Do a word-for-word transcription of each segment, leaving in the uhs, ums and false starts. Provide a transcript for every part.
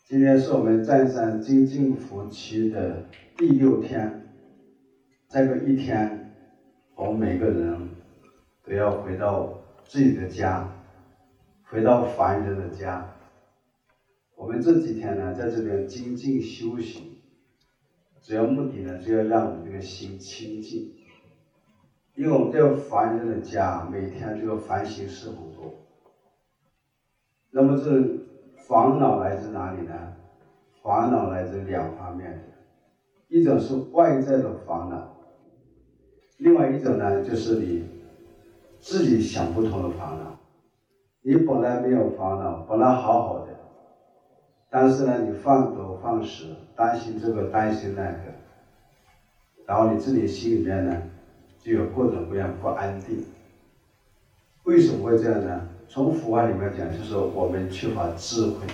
今天是我们占山精进福期的第六天，这个一天，我们每个人都要回到自己的家，回到凡人的家。我们这几天呢，在这边精进修行，主要目的呢，是要让我们这个心清净。因为我们这个凡人的家，每天这个烦心事很多。那么这烦恼来自哪里呢？烦恼来自两方面的，一种是外在的烦恼，另外一种呢，就是你自己想不通的烦恼。你本来没有烦恼，本来好好的，但是呢，你放多放矢，担心这个担心那个，然后你自己心里面呢，就有各种各样不安定。为什么会这样呢？从佛法里面讲，就是我们缺乏智慧。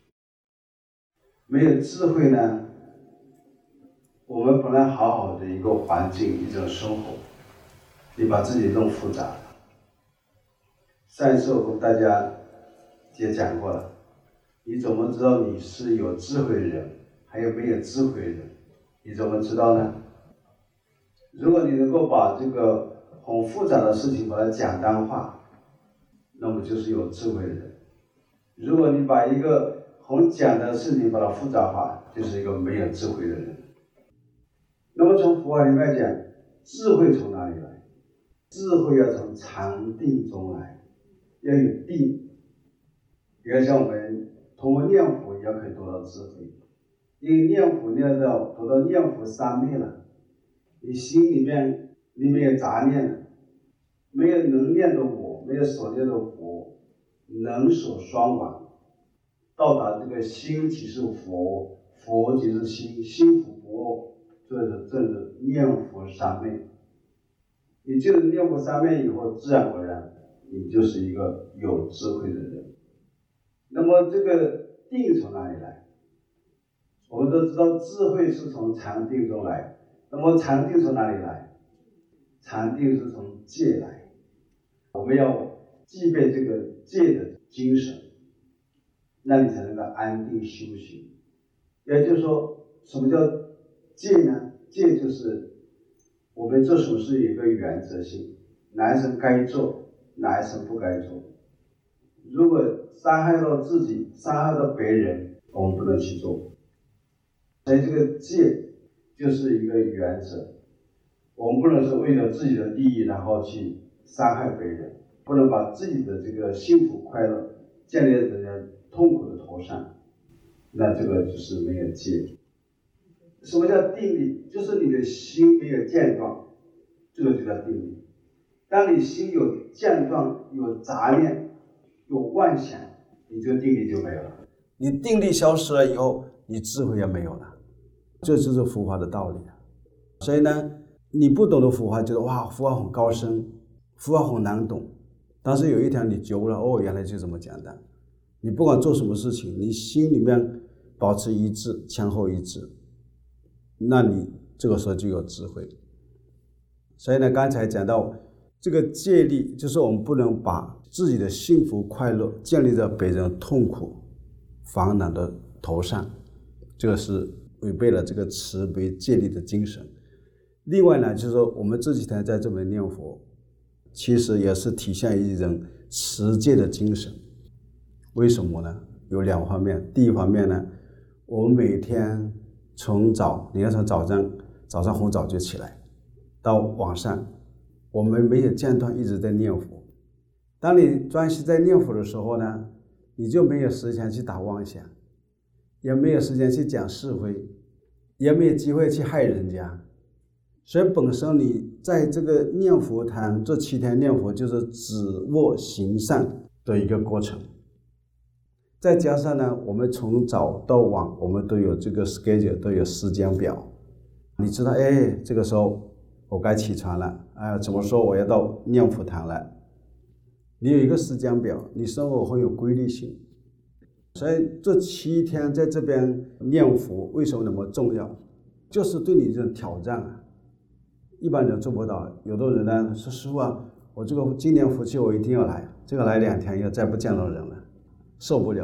没有智慧呢，我们本来好好的一个环境，一种生活，你把自己弄复杂了。上一次我跟大家也讲过了，你怎么知道你是有智慧的人，还有没有智慧的人？你怎么知道呢？如果你能够把这个很复杂的事情把它简单化，那么就是有智慧的人。如果你把一个很简单的事情把它复杂化，就是一个没有智慧的人。那么从佛法里面讲，智慧从哪里来？智慧要从禅定中来，要有定。比如像我们通过念佛也可以得到智慧，因为念佛念到得到念佛三昧了，你心里面你没有杂念了，没有能念的我，没有所念的佛，能所双亡，到达这个心即是佛，佛即是心，心佛不二，这是正是念佛三昧。你就是念佛三昧以后，自然而然你就是一个有智慧的人。那么这个定从哪里来？我们都知道智慧是从禅定中来，那么禅定从哪里来？禅定是从戒来。我们要具备这个戒的精神，那你才能够安定修行。也就是说，什么叫戒呢？戒就是我们做什么事有一个原则性，哪一层该做，哪一层不该做。如果伤害到自己，伤害到别人，我们不能去做。所以这个戒就是一个原则，我们不能是为了自己的利益然后去伤害别人，不能把自己的这个幸福快乐建立在人家痛苦的头上，那这个就是没有戒。什么叫定力？就是你的心没有间断，这个就叫定力。当你心有间断，有杂念，有妄想，你这个定力就没有了。你定力消失了以后，你智慧也没有了。这就是佛法的道理。所以呢，你不懂得佛法，觉得哇，佛法很高深，佛法很难懂。但是有一天你觉悟了，哦，原来就这么简单。你不管做什么事情，你心里面保持一致，前后一致，那你这个时候就有智慧。所以呢，刚才讲到这个戒律，就是我们不能把自己的幸福快乐建立在别人痛苦烦恼的头上，这个是违背了这个慈悲戒律的精神。另外呢，就是说我们这几天在这边念佛，其实也是体现一种持戒的精神。为什么呢？有两方面。第一方面呢，我们每天从早，你要从早上早上很早就起来，到晚上，我们没有间断一直在念佛。当你专心在念佛的时候呢，你就没有时间去打妄想，也没有时间去讲是非，也没有机会去害人家。所以本身你在这个念佛堂这七天念佛，就是止卧行善的一个过程。再加上呢，我们从早到晚，我们都有这个 schedule， 都有时间表。你知道，哎，这个时候我该起床了，哎，怎么说我要到念佛堂了。你有一个时间表，你生活很有规律性。所以这七天在这边念佛为什么那么重要？就是对你这种挑战啊，一般人做不到。有的人呢说，师父啊，我这个今年佛期我一定要来，这个来两天又再不见到人了，受不了。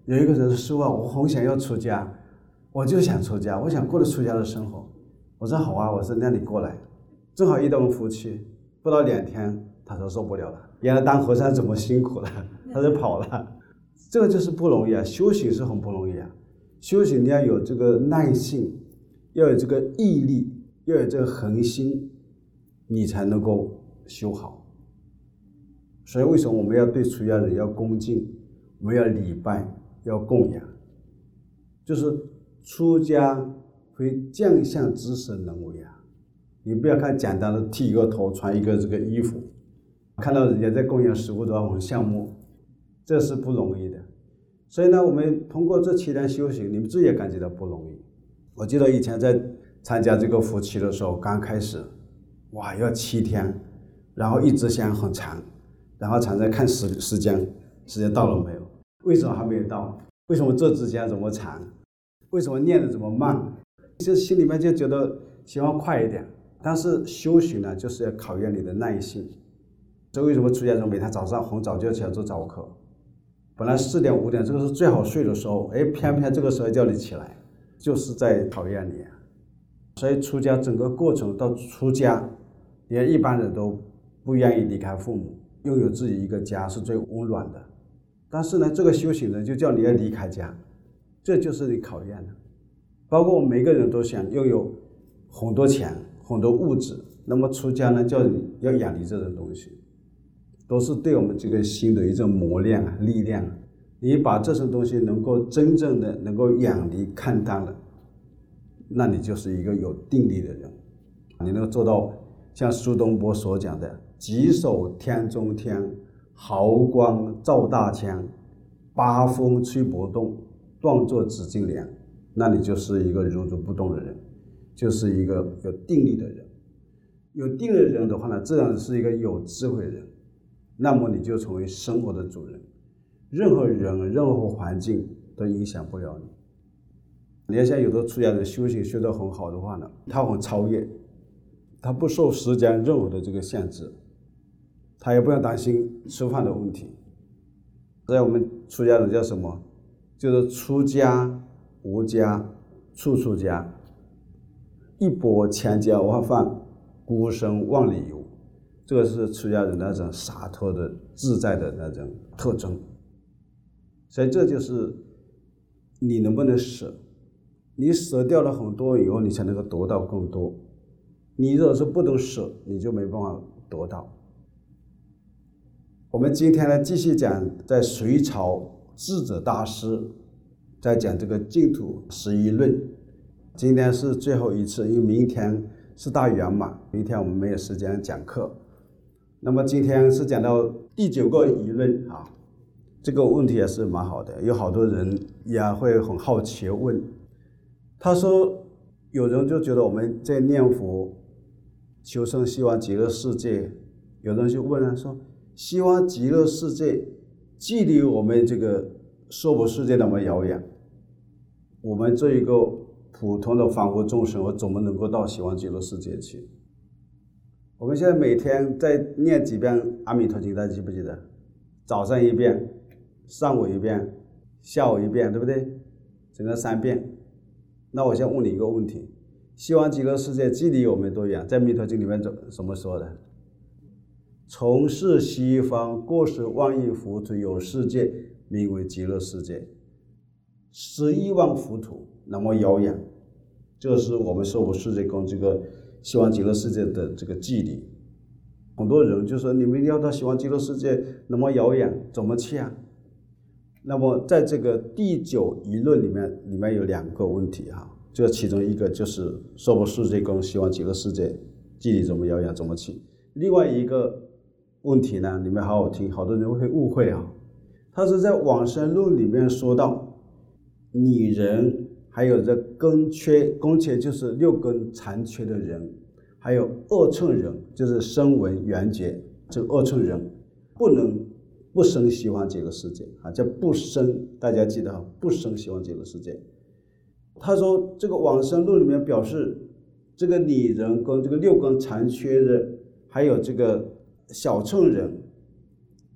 有一个人说师父啊，我很想要出家，我就想出家，我想过得出家的生活。我说好啊，我说那你过来。正好遇到我们夫妻，不到两天他说受不了了，原来当和尚怎么辛苦了，他就跑了。这个就是不容易啊，修行是很不容易啊。修行你要有这个耐性，要有这个毅力，要有这个恒心，你才能够修好。所以为什么我们要对出家人要恭敬，我们要礼拜，要供养，就是出家非将相之身能为啊。你不要看简单的剃一个头，穿一个这个衣服，看到人家在供养食物的话很羡慕，这是不容易的。所以呢，我们通过这七天修行，你们自己也感觉到不容易。我记得以前在参加这个夫妻的时候，刚开始哇要七天，然后一直想很长，然后常常看时时间，时间到了没有？为什么还没有到？为什么这之间这么长？为什么念的这么慢？就心里面就觉得希望快一点。但是修行呢，就是要考验你的耐性。所以为什么出家人每天早上很早就起来做早课？本来四点五点这个是最好睡的时候，哎，偏偏这个时候叫你起来，就是在考验你。所以出家整个过程到出家，连一般人都不愿意离开父母，拥有自己一个家是最温暖的。但是呢，这个修行人就叫你要离开家，这就是你考验的。包括我们每个人都想拥有很多钱、很多物质，那么出家呢，叫你要远离这种东西，都是对我们这个心的一种磨练啊、力量。你把这种东西能够真正的能够远离、看淡了，那你就是一个有定力的人。你能够做到像苏东坡所讲的“极守天中天，毫光照大千，八风吹波动，断作紫金莲”，那你就是一个如如不动的人，就是一个有定力的人。有定力的人的话呢，自然是一个有智慧的人，那么你就成为生活的主人，任何人任何环境都影响不了你。你要像有的出家人修行修得很好的话呢，他很超越，他不受时间任何的这个限制，他也不用担心吃饭的问题。在我们出家人叫什么？就是出家无家，处处家，一钵千家万饭，孤身万里游。这个是出家人那种洒脱的自在的那种特征。所以这就是你能不能舍，你舍掉了很多以后，你才能够得到更多。你如果是不能舍，你就没办法得到。我们今天呢，继续讲在隋朝智者大师在讲这个净土十一论。今天是最后一次，因为明天是大圆满，明天我们没有时间讲课。那么今天是讲到第九个疑论啊，这个问题也是蛮好的，有好多人也会很好奇问。他说有人就觉得我们在念佛求生希望极乐世界，有人就问了说，希望极乐世界距离我们这个娑婆世界那么遥远，我们这一个普通的凡夫众生，我怎么能够到希望极乐世界去？我们现在每天在念几遍阿弥陀经，大家记不记得？早上一遍，上午一遍，下午一遍，对不对？整个三遍。那我先问你一个问题，希望极乐世界距离我们多远？在弥陀经里面怎么说的？从是西方过十万亿浮屠有世界，名为极乐世界。十亿万浮屠那么遥远，这是我们娑婆世界跟这个希望极乐世界的这个距离。很多人就说，你们要到希望极乐世界那么遥远，怎么去啊？那么在这个第九疑论里面，里面有两个问题哈，这其中一个就是娑婆世界跟希望极乐世界距离怎么遥远，怎么去？另外一个问题呢，你们好好听，好多人会误会啊。他是在往生论里面说到，拟人还有这根缺，根缺就是六根残缺的人，还有二乘人，就是声闻缘觉，这个二乘人不能不生希望极乐世界啊，叫不生，大家记得哈，不生希望极乐世界。他说这个往生论里面表示，这个拟人跟这个六根残缺的，还有这个小乘人，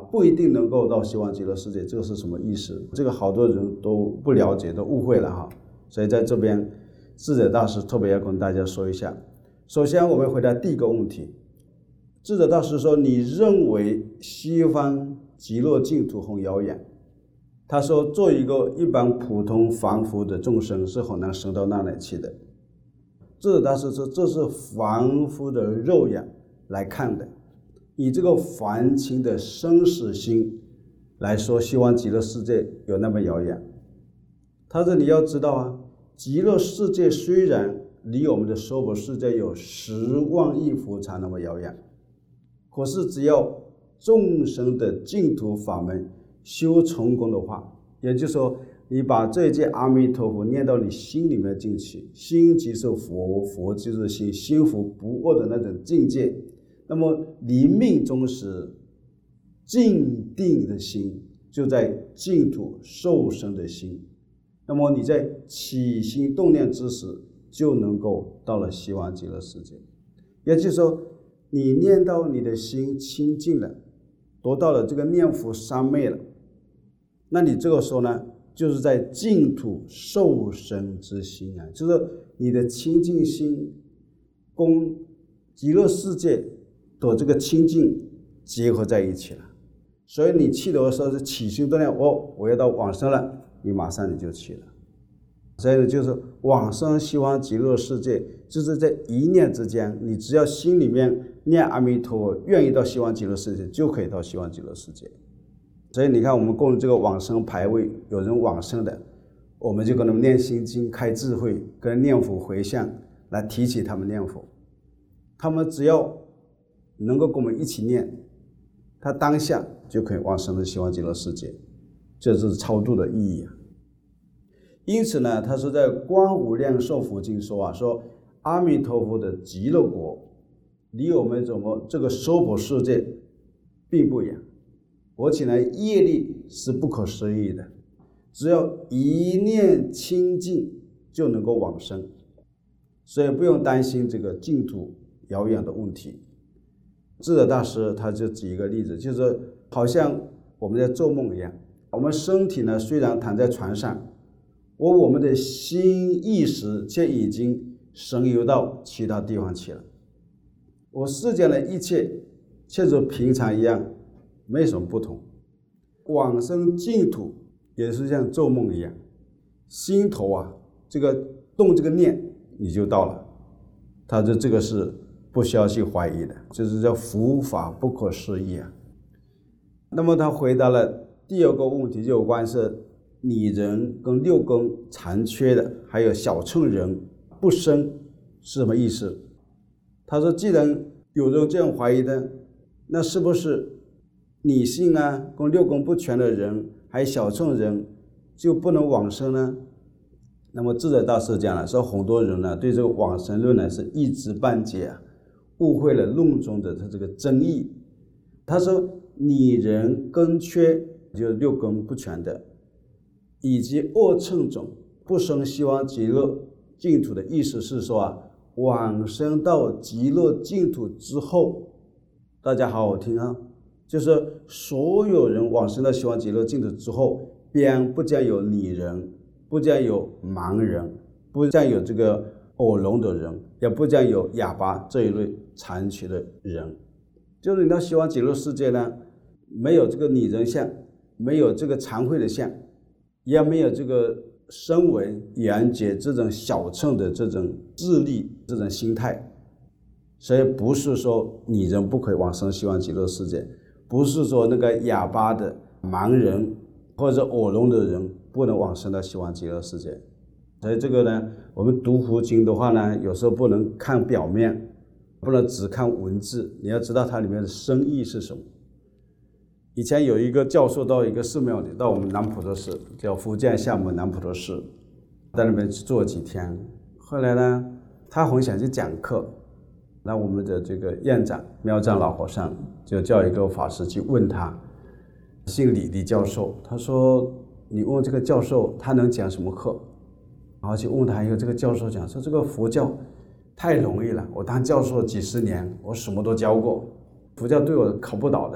不一定能够到西方极乐世界，这个是什么意思？这个好多人都不了解，都误会了哈。所以在这边智者大师特别要跟大家说一下。首先我们回答第一个问题，智者大师说，你认为西方极乐净土很遥远？他说做一个一般普通凡夫的众生是很难升到那里去的。智者大师说，这是凡夫的肉眼来看的，以这个凡情的生死心来说，西方极乐世界有那么遥远？他说你要知道啊，极乐世界虽然离我们的娑婆世界有十万亿伏禅那么遥远，可是只要众生的净土法门修成功的话，也就是说你把这一句阿弥陀佛念到你心里面进去，心即是佛，佛即是心，心佛不二的那种境界，那么你命中时静定的心就在净土受生的心，那么你在起心动念之时就能够到了西方极乐世界。也就是说你念到你的心清净了，得到了这个念佛三昧了，那你这个时候呢就是在净土受生之心啊，就是你的清净心跟极乐世界的这个清净结合在一起了。所以你去的时候是起心动念，哦，我要到往生了，你马上你就去了。所以呢，就是往生西方极乐世界，就是在一念之间，你只要心里面念阿弥陀佛，愿意到西方极乐世界，就可以到西方极乐世界。所以你看我们供这个往生牌位，有人往生的，我们就跟他们念心经，开智慧，跟念佛回向来提起他们念佛，他们只要能够跟我们一起念，他当下就可以往生到西方极乐世界，这是超度的意义啊。因此呢，他是在观无量寿佛经说啊，说阿弥陀佛的极乐国离我们怎么这个娑婆世界并不远，而且呢业力是不可思议的，只要一念清净就能够往生，所以不用担心这个净土遥远的问题。智者大师他就举一个例子，就是好像我们在做梦一样，我们身体呢虽然躺在床上，而我们的心意识却已经神游到其他地方去了。我世间的一切却是平常一样，没什么不同。往生净土也是像做梦一样，心头啊这个动这个念你就到了，他说这个是不需要去怀疑的，就是叫佛法不可思议啊。那么他回答了第二个问题，就有关是拟人跟六根残缺的，还有小乘人不生是什么意思？他说既然有人这样怀疑的，那是不是拟性啊跟六根不全的人还有小乘人就不能往生呢？那么智者大师讲了，说很多人呢对这个往生论呢是一知半解啊，误会了论中的他这个真意。他说拟人根缺就是六根不全的，以及恶乘种不生西方极乐净土的意思是说啊，往生到极乐净土之后，大家好好听啊，就是所有人往生到西方极乐净土之后，便不将有拟人，不将有盲人，不将有这个耳聋的人，也不将有哑巴这一类残缺的人。就是你到西方极乐世界呢，没有这个拟人相，没有这个残废的相，也没有这个声闻缘觉这种小乘的这种智力这种心态。所以不是说拟人不可以往生西方极乐世界，不是说那个哑巴的盲人或者耳聋的人不能往生到西方极乐世界。所以这个呢，我们读佛经的话呢，有时候不能看表面，不能只看文字，你要知道它里面的深意是什么。以前有一个教授到一个寺庙里，到我们南普陀寺，叫福建厦门南普陀寺，在那边去做几天。后来呢，他很想去讲课，那我们的这个院长妙藏老和尚就叫一个法师去问他，姓李的教授，他说你问这个教授他能讲什么课？然后去问他以后，这个教授讲说这个佛教太容易了，我当教授几十年，我什么都教过，佛教对我考不倒的。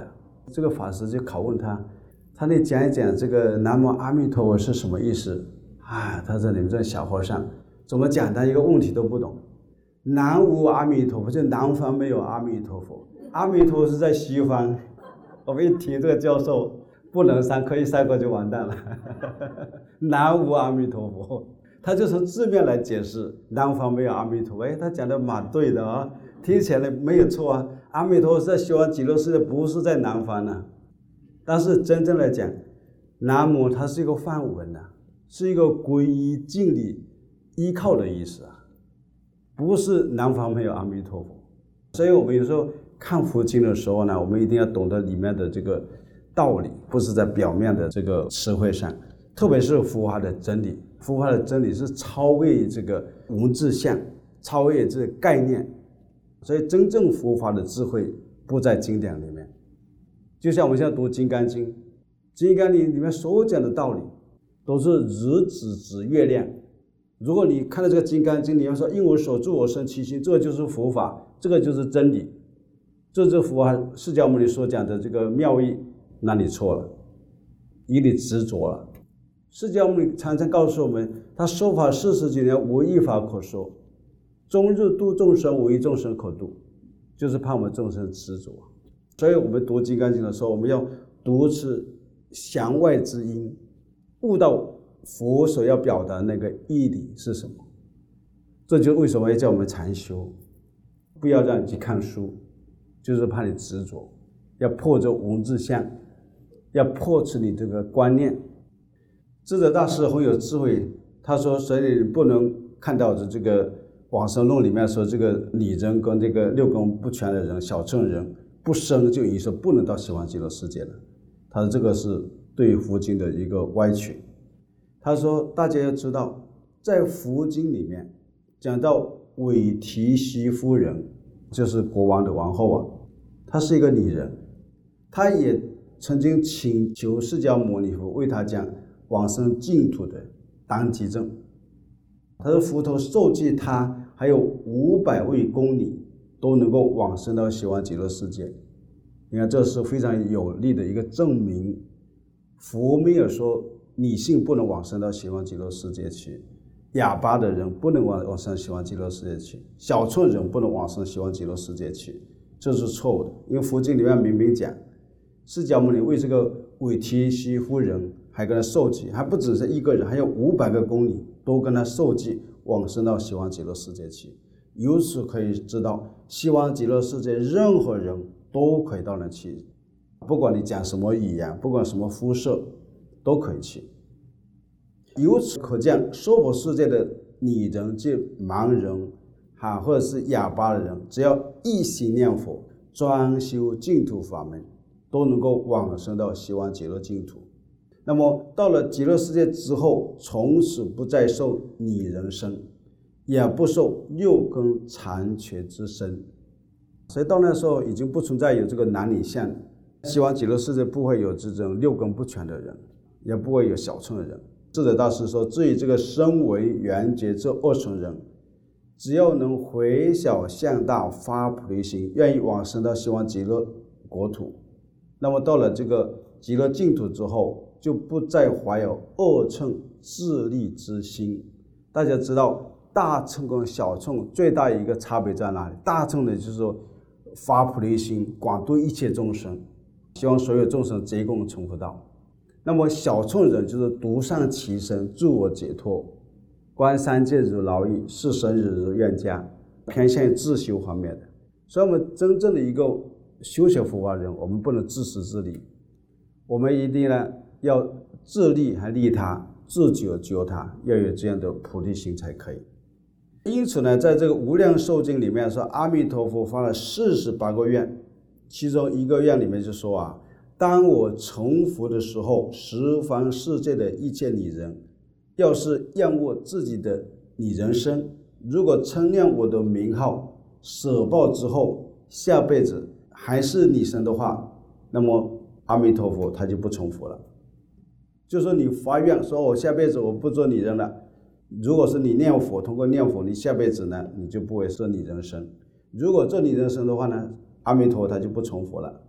这个法师就拷问他，他得讲一讲这个南无阿弥陀佛是什么意思啊？他说你们这小和尚怎么讲他一个问题都不懂。南无阿弥陀佛，就南方没有阿弥陀佛，阿弥陀佛是在西方。我们一听这个教授不能上课，一上课就完蛋了。南无阿弥陀佛，他就从字面来解释，南方没有阿弥陀佛。哎，他讲的蛮对的啊，听起来没有错啊。阿弥陀佛是在西方极乐世界，不是在南方呢、啊。但是真正来讲，南无它是一个梵文啊，是一个皈依敬礼依靠的意思啊，不是南方没有阿弥陀佛。所以我们有时候看佛经的时候呢，我们一定要懂得里面的这个道理，不是在表面的这个词汇上，特别是佛法的真理。佛法的真理是超越这个文字相，超越这个概念，所以真正佛法的智慧不在经典里面。就像我们现在读《金刚经》，《金刚经》里面所讲的道理都是日子指月亮。如果你看到这个《金刚经》，你要说因我所住我生其心，这个就是佛法，这个就是真理，这就是佛法释迦牟尼所讲的这个妙义，那你错了，以你执着了。释迦牟尼常常告诉我们，他说法四十几年，无一法可说，终日度众生，无一众生可度，就是怕我们众生执着。所以我们读《金刚经》的时候，我们要读出弦外之音，悟到佛所要表达那个义理是什么。这就为什么要叫我们禅修，不要让你去看书，就是怕你执着，要破这文字相，要破除你这个观念。智者大师很有智慧，他说所以你不能看到的这个往生论里面说这个理人跟这个六根不全的人小乘人不生就已经说不能到西方极乐世界了。他说这个是对佛经的一个歪曲。他说大家要知道，在佛经里面讲到韦提希夫人，就是国王的王后啊，她是一个女人，她也曾经请求释迦牟尼佛为她讲往生净土的当机证。他说佛陀授记他还有五百位宫女都能够往生到西方极乐世界。你看这是非常有力的一个证明，佛没有说女性不能往生到西方极乐世界去，哑巴的人不能往生西方极乐世界去，小乘人不能往生西方极乐世界去，这是错误的。因为佛经里面明明讲，释迦牟尼为这个韦提希夫人还跟他授记，还不只是一个人，还有五百个宫女都跟他授记往生到西方极乐世界去。由此可以知道，西方极乐世界任何人都可以到那去，不管你讲什么语言，不管什么肤色，都可以去。由此可见，娑婆世界的女人及盲人啊，或者是哑巴的人，只要一心念佛，专修净土法门，都能够往生到西方极乐净土。那么到了极乐世界之后，从此不再受女人身，也不受六根残缺之身，所以到那时候已经不存在有这个男女相，西方极乐世界不会有这种六根不全的人，也不会有小乘的人。智者大师说，至于这个身为缘觉这二乘人，只要能回小向大发菩提心，愿意往生到西方极乐国土，那么到了这个极乐净土之后，就不再怀有二乘自利之心。大家知道大乘跟小乘最大一个差别在哪里？大乘呢就是说发菩提心，广度一切众生，希望所有众生皆共成佛道。那么小乘人就是独善其身，助我解脱，观三界如劳役，视生日如愿家，偏向于自修方面的。所以我们真正的一个修学佛法人，我们不能自私自利，我们一定呢要自利还利他，自救救他，要有这样的菩提心才可以。因此呢，在这个无量寿经里面说，阿弥陀佛发了四十八个愿，其中一个愿里面就说啊，当我成佛的时候，十方世界的一切女人，要是厌恶自己的女人身，如果称念我的名号，舍报之后，下辈子还是女生的话，那么阿弥陀佛他就不成佛了。就是说你发愿说我下辈子我不做女人了，如果是你念佛，通过念佛，你下辈子呢你就不会做女人身。如果做女人身的话呢，阿弥陀佛他就不成佛了。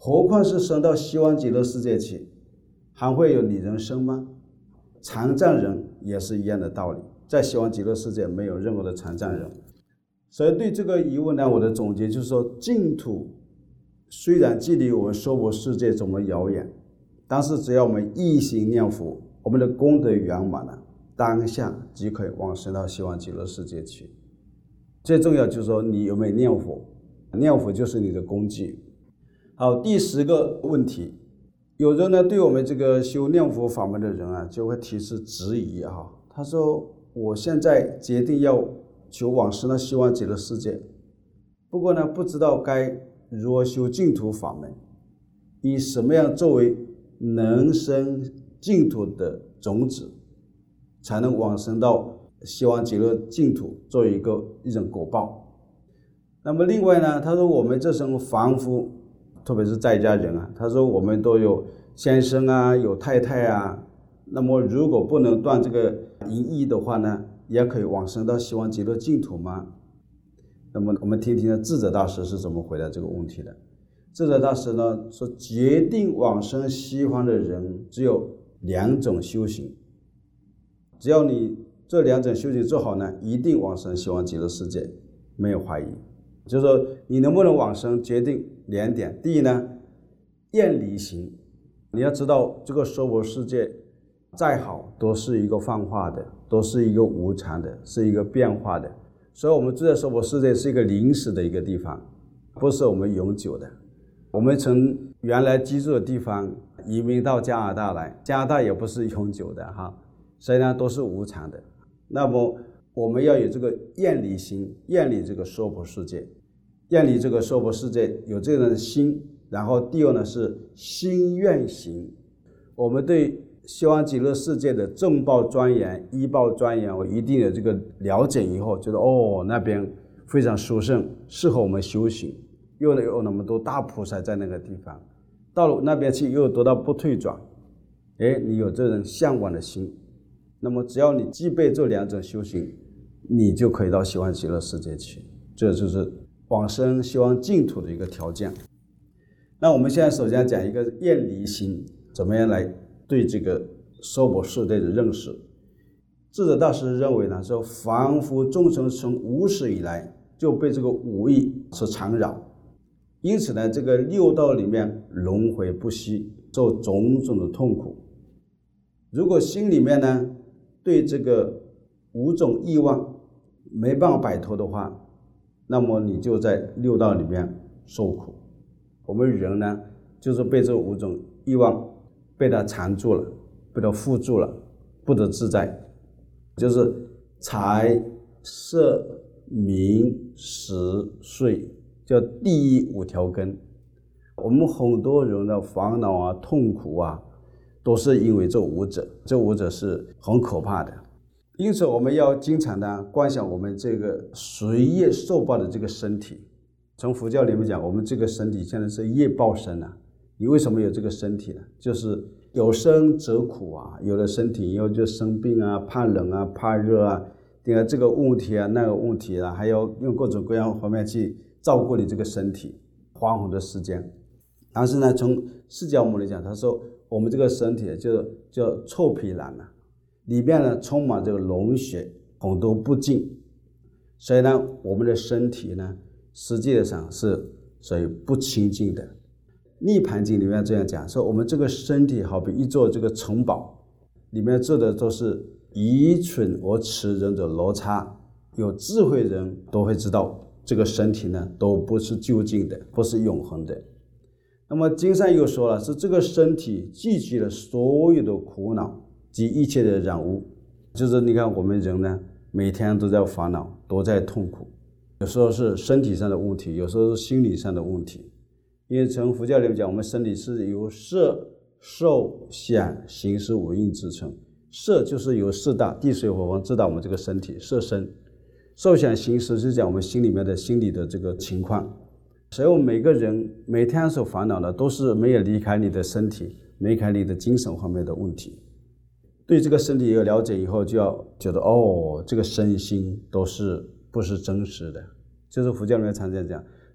何况是升到西方极乐世界去，还会有拟人生吗？残障人也是一样的道理，在西方极乐世界没有任何的残障人。所以对这个疑问呢，我的总结就是说，净土虽然距离我们娑婆世界这么遥远，但是只要我们一心念佛，我们的功德圆满了，当下即可以往生到西方极乐世界去。最重要就是说你有没有念佛，念佛就是你的工具。好，第十个问题，有人呢对我们这个修念佛法门的人啊，就会提出质疑啊。他说：“我现在决定要求往生到西方极乐世界，不过呢，不知道该如何修净土法门，以什么样作为能生净土的种子，才能往生到西方极乐净土，作为一个一种果报。”那么另外呢，他说我们这种凡夫，特别是在家人啊，他说我们都有先生啊，有太太啊，那么如果不能断这个淫欲的话呢，也可以往生到西方极乐净土吗？那么我们听听智者大师是怎么回答这个问题的。智者大师呢说，决定往生西方的人只有两种修行，只要你这两种修行做好呢，一定往生西方极乐世界，没有怀疑。就是说你能不能往生，决定两点。第一呢，厌离心。你要知道这个娑婆世界再好都是一个幻化的，都是一个无常的，是一个变化的。所以我们住在娑婆世界是一个临时的一个地方，不是我们永久的。我们从原来居住的地方移民到加拿大来，加拿大也不是永久的哈，所以呢都是无常的。那么我们要有这个厌离心，厌离这个娑婆世界，厌离这个娑婆世界，有这样的心。然后第二呢是心愿行，我们对西方极乐世界的正报庄严、依报庄严，我一定有这个了解以后，觉得哦那边非常殊胜，适合我们修行，又有那么多大菩萨在那个地方，到了那边去又得到不退转，哎，你有这种向往的心，那么只要你具备这两种修行，你就可以到西方极乐世界去，这就是往生西方净土的一个条件。那我们现在首先讲一个厌离心，怎么样来对这个娑婆世界的认识。智者大师认为呢，说凡夫众生从无始以来就被这个五欲所缠绕，因此呢，这个六道里面轮回不息，受种种的痛苦。如果心里面呢对这个五种欲望没办法摆脱的话，那么你就在六道里面受苦。我们人呢，就是被这五种欲望被它缠住了，被它缚住了，不得自在。就是财、色、名、食、睡，叫第五条根。我们很多人的烦恼啊、痛苦啊，都是因为这五者，这五者是很可怕的。因此，我们要经常的观想我们这个随业受报的这个身体。从佛教里面讲，我们这个身体现在是业报身啊。你为什么有这个身体呢？就是有生则苦啊，有了身体以后就生病啊，怕冷啊，怕热啊，这个这个问题啊，那个问题啊，还要用各种各样方面去照顾你这个身体，花很多时间。但是呢，从释迦牟尼讲，他说我们这个身体就叫臭皮囊啊，里面呢充满这个脓血，很多不净，所以呢，我们的身体呢，实际上是属于不清净的。涅盘经里面这样讲，说我们这个身体好比一座这个城堡，里面住的都是愚蠢而痴人的罗刹。有智慧人都会知道，这个身体呢都不是究竟的，不是永恒的。那么经上又说了，是这个身体聚集了所有的苦恼及一切的染污。就是你看我们人呢，每天都在烦恼，都在痛苦，有时候是身体上的问题，有时候是心理上的问题。因为从佛教里面讲，我们身体是由色、受、想、行、识五蕴组成。色就是由四大地水火风知道我们这个身体色身，受想行识是讲我们心里面的心理的这个情况。所以我们每个人每天所烦恼的都是没有离开你的身体，没离开你的精神方面的问题。对这个身体有了解以后，就要觉得哦，这个身心都是不是真实的。就是佛教里面常常讲，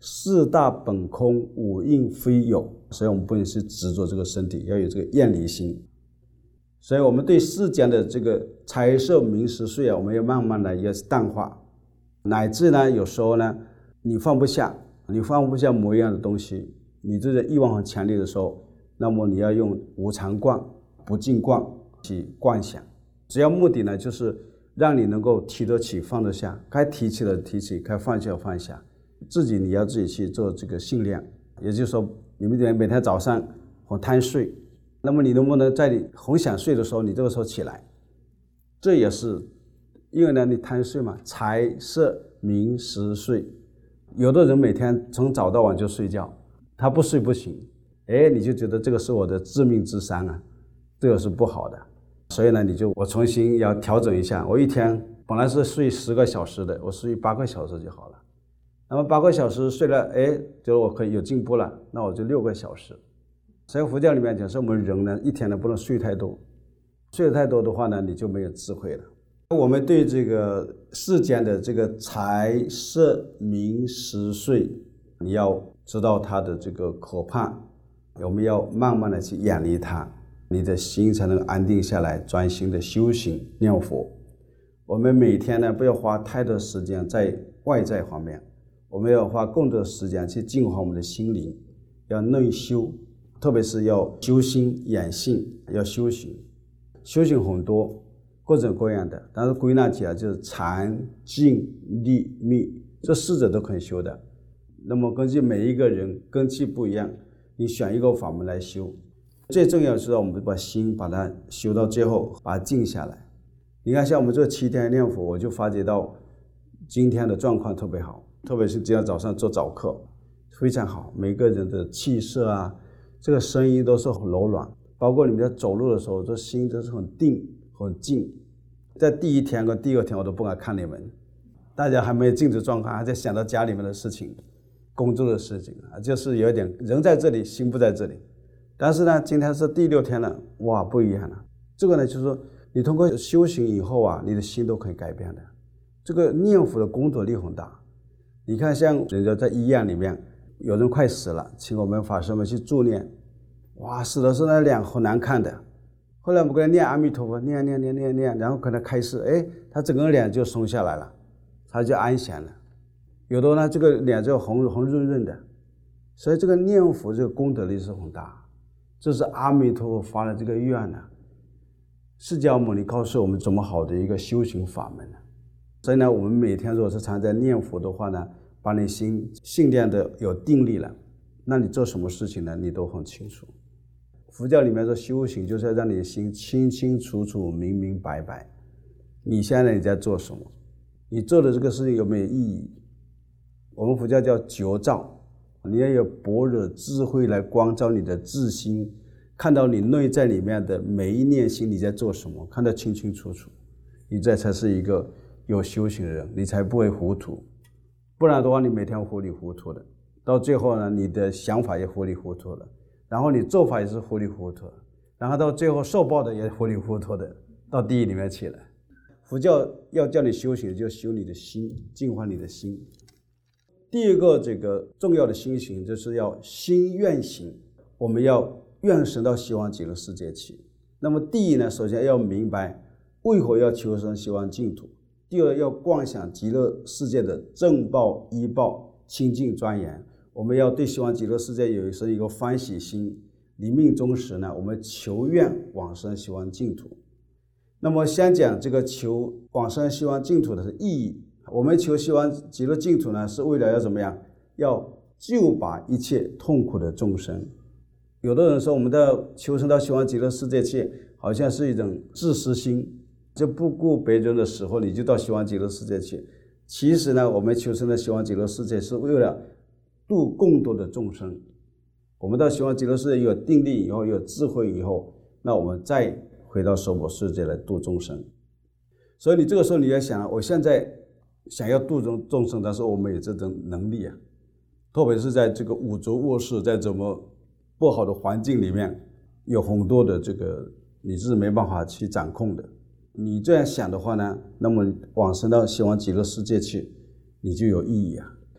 四大本空，五蕴非有，所以我们不能去执着这个身体，要有这个厌离心。所以我们对世间的这个财色名食睡啊，我们要慢慢的要淡化，乃至呢有时候呢你放不下，你放不下某一样的东西，你这个欲望很强烈的时候，那么你要用无常观、不净观去观想，只要目的呢就是让你能够提得起放得下，该提起的提起，该放下的放下，自己你要自己去做这个训练。也就是说你们每天早上很贪睡，那么你能不能在你很想睡的时候，你这个时候起来，这也是因为呢你贪睡嘛，财色名食睡，有的人每天从早到晚就睡觉，他不睡不行，哎，你就觉得这个是我的致命之伤啊，这个是不好的。所以呢你就我重新要调整一下，我一天本来是睡十个小时的，我睡八个小时就好了。那么八个小时睡了，哎，觉得我可以有进步了，那我就六个小时。所以佛教里面讲说，我们人呢一天呢不能睡太多，睡得太多的话呢，你就没有智慧了。我们对这个世间的这个财色名食睡，你要知道它的这个可怕，我们要慢慢的去远离它，你的心才能安定下来，专心的修行念佛。我们每天呢不要花太多时间在外在方面，我们要花更多的时间去净化我们的心灵，要内修，特别是要修心养性，要修行。修行很多各种各样的，但是归纳起来就是禅静力密，这四者都可以修的。那么根据每一个人根基不一样，你选一个法门来修。最重要的是我们把心把它修到最后，把它静下来。你看像我们这七天念佛，我就发觉到今天的状况特别好，特别是今天早上做早课非常好，每个人的气色啊，这个声音都是很柔软，包括你们在走路的时候，这心都是很定很静。在第一天跟第二天我都不敢看你们，大家还没有静止状况，还在想到家里面的事情工作的事情啊，就是有点人在这里心不在这里。但是呢今天是第六天了，哇，不一样了。这个呢就是说你通过修行以后啊，你的心都可以改变的。这个念佛的功德力很大。你看像人家在医院里面有人快死了，请我们法师们去助念，哇，死的时候那脸很难看的，后来我们给他念阿弥陀佛，念念念念念，然后跟他开示，哎，他整个脸就松下来了，他就安详了。有的呢这个脸就红红润润的。所以这个念佛这个功德力是很大，这是阿弥陀佛发的这个愿呢、啊。释迦牟尼告诉我们这么好的一个修行法门呢。所以呢我们每天如果是常在念佛的话呢，把你心训练的有定力了，那你做什么事情呢你都很清楚。佛教里面的修行就是要让你的心清清楚楚明明白白，你现在你在做什么，你做的这个事情有没有意义。我们佛教叫觉照，你要有般若智慧来光照你的自心，看到你内在里面的每一念心你在做什么，看得清清楚楚，你这才是一个有修行的人，你才不会糊涂。不然的话你每天糊里糊涂的，到最后呢你的想法也糊里糊涂的，然后你做法也是糊里糊涂的，然后到最后受报的也糊里糊涂的，到地狱里面去了。佛教要叫你修行，就修你的心，净化你的心。第二个这个重要的心行就是要心愿行，我们要愿生到西方极乐世界去。那么第一呢，首先要明白为何要求生西方净土。第二，要观想极乐世界的正报依报清净庄严，我们要对西方极乐世界有一个欢喜心。临命终时呢，我们求愿往生西方净土。那么先讲这个求往生西方净土的意义。我们求西方极乐净土呢，是为了要怎么样？要救拔一切痛苦的众生。有的人说我们的求生到西方极乐世界去，好像是一种自私心，就不顾别人的时候你就到西方极乐世界去。其实呢，我们求生的西方极乐世界是为了度更多的众生。我们到西方极乐世界有定力以后，有智慧以后，那我们再回到娑婆世界来度众生。所以你这个时候你要想，我现在想要度众众生，但是我们有这种能力啊，特别是在这个五浊恶世，在这么不好的环境里面，有很多的这个你是没办法去掌控的。你这样想的话呢，那么往生到西方极乐世界去，你就有意义啊。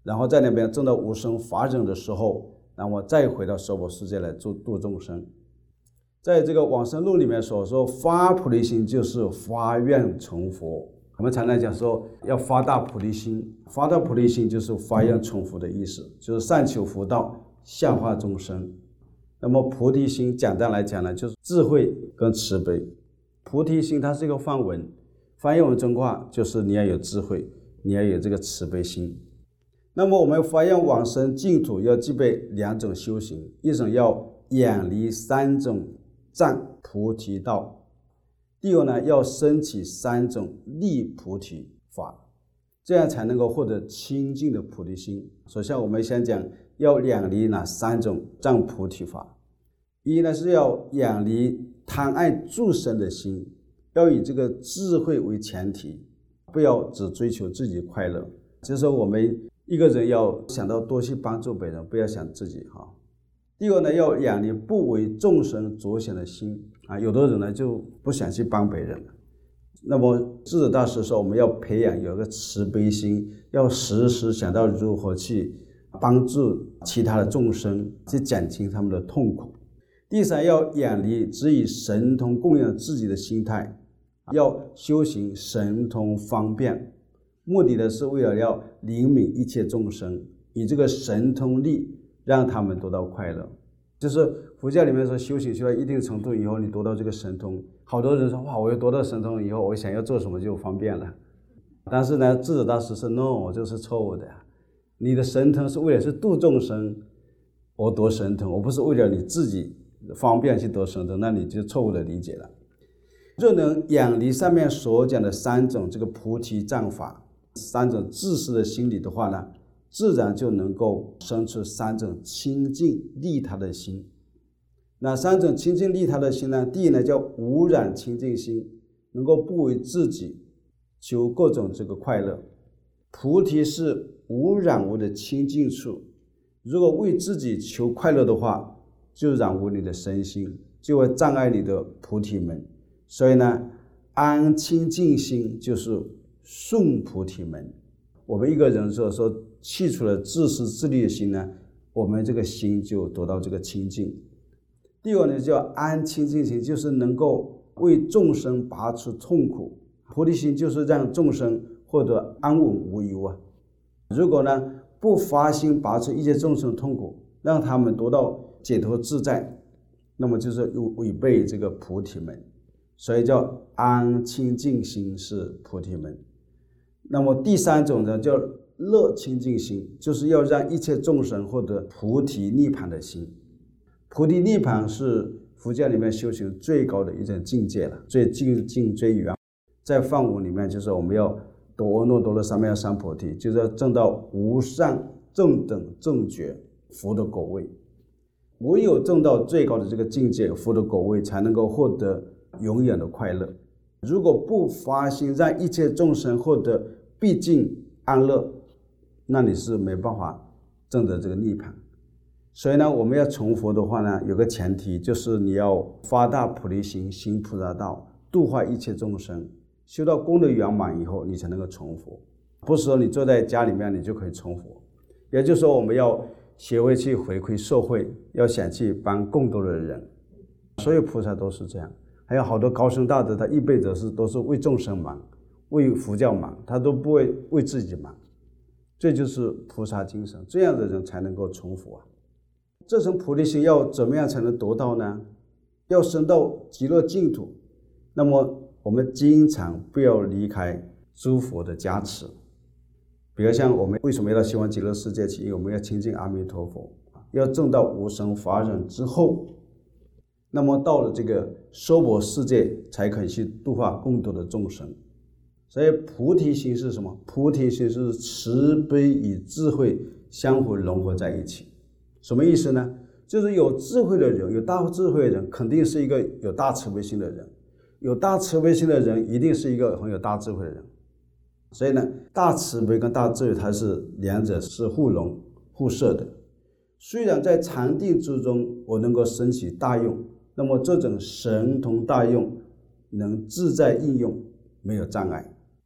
然后在那边证到无生法忍的时候，然后再回到娑婆世界来度度众生。在这个往生录里面所说，发菩提心就是发愿成佛。我们常常讲说要发大菩提心，发大菩提心就是发愿成佛的意思，就是上求佛道，下化众生。那么菩提心简单来讲呢，就是智慧跟慈悲。菩提心它是一个梵文，翻译为中话就是你要有智慧，你要有这个慈悲心。那么我们发愿往生净土要具备两种修行，一种要远离三种障菩提道，第二呢要升起三种利菩提法，这样才能够获得清净的菩提心。首先我们先讲要远离哪三种障菩提法。一呢是要远离贪爱诸生的心，要以这个智慧为前提，不要只追求自己快乐，就是说我们一个人要想到多去帮助别人，不要想自己哈。第二呢，要远离不为众生着想的心啊，有的人呢就不想去帮别人。那么智者大师说，我们要培养有一个慈悲心，要时时想到如何去帮助其他的众生，去减轻他们的痛苦。第三，要远离只以神通供养自己的心态，要修行神通方便，目的呢是为了要怜悯一切众生，以这个神通力让他们得到快乐。就是佛教里面说修行修到一定程度以后，你得到这个神通，好多人说哇，我要得到神通以后，我想要做什么就方便了。但是呢，智者大师说 no， 这是错误的。你的神通是为了是度众生而得神通，而不是为了你自己方便去得神通，那你就错误的理解了。若能远离上面所讲的三种这个菩提障法，三种自私的心理的话呢，自然就能够生出三种清净利他的心。那三种清净利他的心呢，第一呢叫无染清净心，能够不为自己求各种这个快乐。菩提是无染污的清净处，如果为自己求快乐的话，就染污你的身心，就会障碍你的菩提门。所以呢，安清净心就是顺菩提门。我们一个人说说去除了自私自利的心呢，我们这个心就得到这个清净。第二呢，叫安清净心，就是能够为众生拔除痛苦。菩提心就是让众生获得安稳无忧啊。如果呢不发心拔除一切众生痛苦，让他们得到解脱自在，那么就是违背这个菩提门。所以叫安清净心是菩提门。那么第三种呢叫乐清净心，就是要让一切众生获得菩提涅槃的心。菩提涅槃是佛教里面修行最高的一种境界了，最近近最远。在梵文里面就是我们要得阿耨多罗三藐三菩提，就是要证到无上正等正觉佛的果位。唯有证到最高的这个境界佛的果位，才能够获得永远的快乐。如果不发心让一切众生获得毕竟安乐，那你是没办法证得这个涅槃。所以呢，我们要成佛的话呢，有个前提，就是你要发大菩提心，行菩萨道，度化一切众生，修到功德圆满以后，你才能够成佛。不是说你坐在家里面你就可以成佛。也就是说，我们要学会去回馈社会，要想去帮更多的人。所有菩萨都是这样。还有好多高僧大德，他一辈子是都是为众生忙，为佛教忙，他都不会为自己忙。这就是菩萨精神，这样的人才能够成佛啊。这层菩提心要怎么样才能得到呢？要升到极乐净土，那么我们经常不要离开诸佛的加持。比如像我们为什么要到西方极乐世界去？因为我们要亲近阿弥陀佛，要证到无生法忍之后，那么到了这个娑婆世界才可以去度化更多的众生。所以菩提心是什么？菩提心是慈悲与智慧相互融合在一起。什么意思呢？就是有智慧的人，有大智慧的人，肯定是一个有大慈悲心的人。有大慈悲心的人，一定是一个很有大智慧的人。所以呢，大慈悲跟大智慧，它是两者是互融互摄的。虽然在禅定之中，我能够升起大用，那么这种神通大用能自在应用，没有障碍。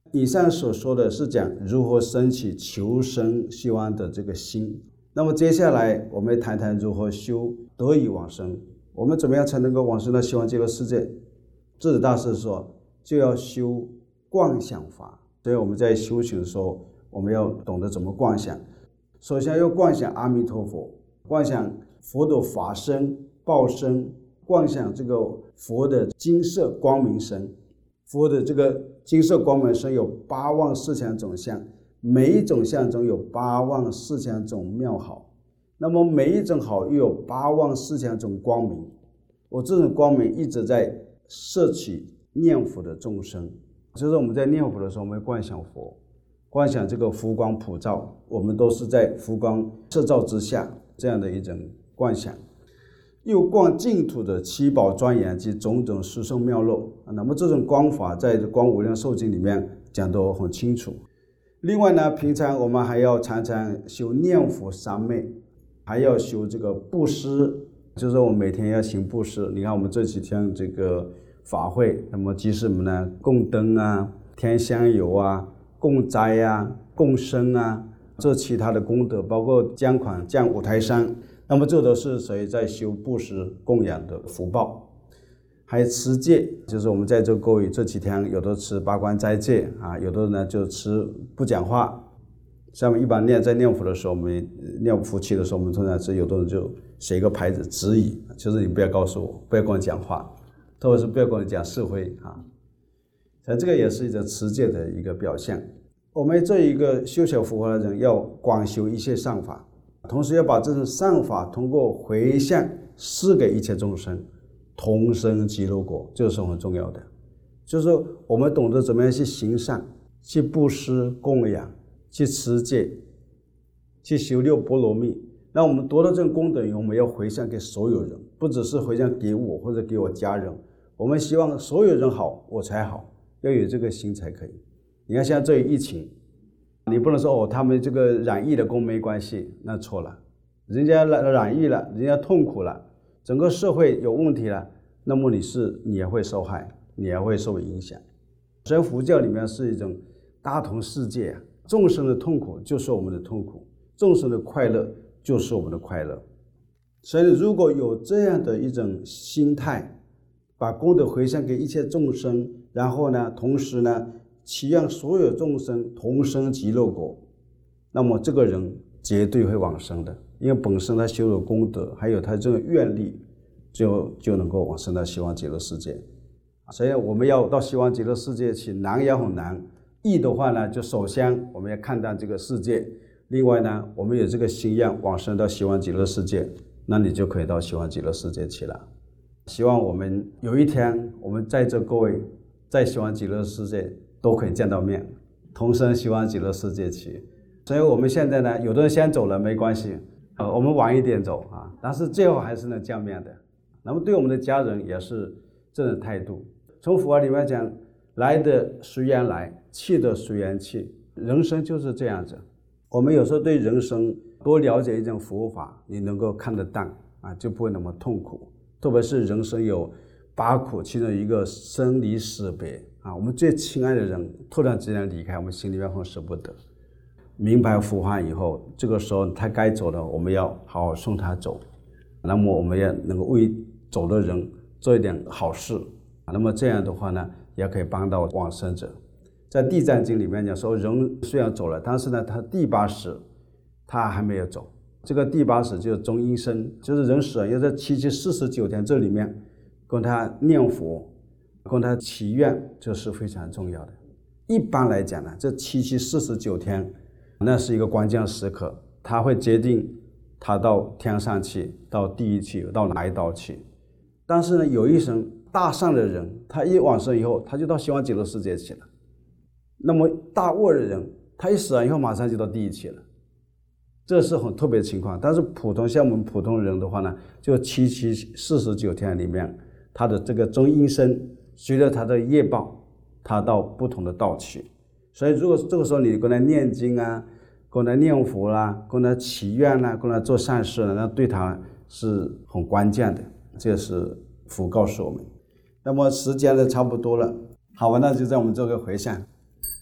以上所说的是讲如何升起求生希望的这个心。那么接下来我们谈谈如何修得以往生。我们怎么样才能够往生到希望极乐世界？智者大师说，就要修观想法。所以我们在修行的时候，我们要懂得怎么观想。首先要观想阿弥陀佛，观想佛的法身、报身，观想这个佛的金色光明身。佛的这个金色光明身有八万四千种相，每一种相中有八万四千种妙好，那么每一种好又有八万四千种光明。我这种光明一直在摄取念佛的众生，就是我们在念佛的时候，我们观想佛，观想这个佛光普照，我们都是在佛光摄照之下，这样的一种观想。又观净土的七宝庄严及种种殊胜妙乐，那么这种观法在《观无量寿经》里面讲得很清楚。另外呢，平常我们还要常常修念佛三昧，还要修这个布施，就是我们每天要行布施。你看我们这几天这个法会，那么即使我们呢供灯啊、添香油啊、供斋啊、供生啊，这其他的功德，包括将款降五台山，那么这都是谁在修布施供养的福报。还有持戒，就是我们在这各位这几天有的持八关斋戒啊，有的呢就持不讲话。像我们一般念在念佛的时候，我们念佛期的时候，我们通常是有的人就写一个牌子指引，就是你不要告诉我，不要跟我讲话，特别是不要跟我讲是非啊。所以这个也是一种持戒的一个表现。我们这一个修学佛法的人要广修一切善法，同时要把这种善法通过回向施给一切众生，同生极乐国，这是很重要的。就是我们懂得怎么样去行善，去布施供养，去持戒，去修六波罗蜜。那我们得到这种功德以后，我们要回向给所有人，不只是回向给我或者给我家人，我们希望所有人好，我才好，要有这个心才可以。你看现在这一疫情，你不能说哦，他们这个染疫的跟我没关系，那错了。人家染疫了，人家痛苦了，整个社会有问题了，那么你是你也会受害，你也会受影响。所以佛教里面是一种大同世界啊，众生的痛苦就是我们的痛苦，众生的快乐就是我们的快乐。所以如果有这样的一种心态，把功德回向给一切众生，然后呢，同时呢，祈愿所有众生同生极乐国，那么这个人绝对会往生的，因为本身他修的功德，还有他这个愿力，就就能够往生到希望极乐世界。所以我们要到希望极乐世界去，难也很难。易的话呢，就首先我们要看淡这个世界，另外呢，我们有这个心愿往生到希望极乐世界，那你就可以到希望极乐世界去了。希望我们有一天，我们在座各位在希望极乐世界都可以见到面，同生希望极乐世界去。所以我们现在呢，有的人先走了没关系，呃，我们晚一点走啊，但是最后还是能见面的。那么对我们的家人也是这种态度。从佛法里面讲，来的随缘来，去的随缘去，人生就是这样子。我们有时候对人生多了解一种佛法，你能够看得淡啊，就不会那么痛苦。特别是人生有八苦，其中一个生离死别啊，我们最亲爱的人突然之间离开，我们心里面很舍不得。明白佛法以后，这个时候他该走的，我们要好好送他走。那么我们也能够为走的人做一点好事，那么这样的话呢，也可以帮到往生者。在地藏经里面讲说，人虽然走了，但是呢，他第八识他还没有走。这个第八识就是中阴身，就是人死了要在七七四十九天这里面跟他念佛，跟他祈愿，这是非常重要的。一般来讲呢，这七七四十九天那是一个关键时刻，他会决定他到天上去，到地狱去，到哪一道去。但是呢，有一生大善的人，他一往生以后，他就到希望极乐世界去了。那么大恶的人，他一死了以后，马上就到地狱去了。这是很特别的情况。但是普通像我们普通人的话呢，就七七四十九天里面，他的这个中阴身，随着他的业报，他到不同的道去。所以如果这个时候你跟他念经啊，跟他念佛啦、啊，跟他祈愿啦、啊，跟他做善事呢，那对他是很关键的。这是佛告诉我们。那么时间呢差不多了，好吧，那就在我们做个回向。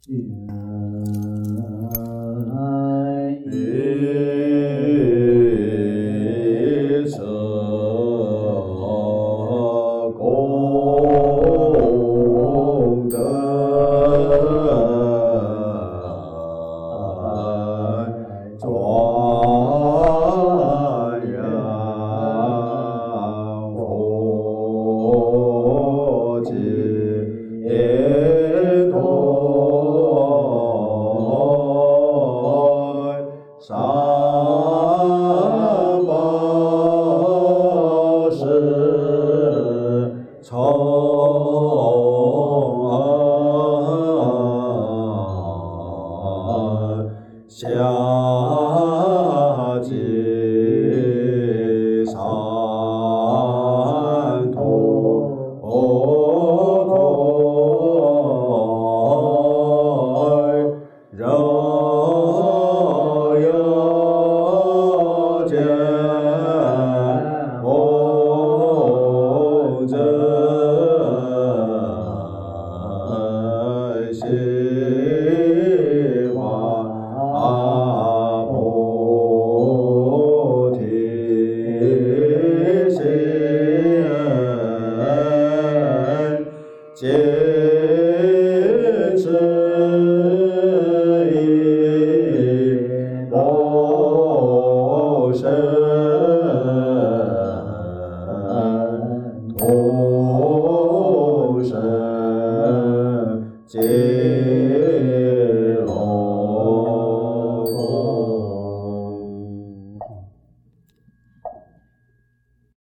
同生。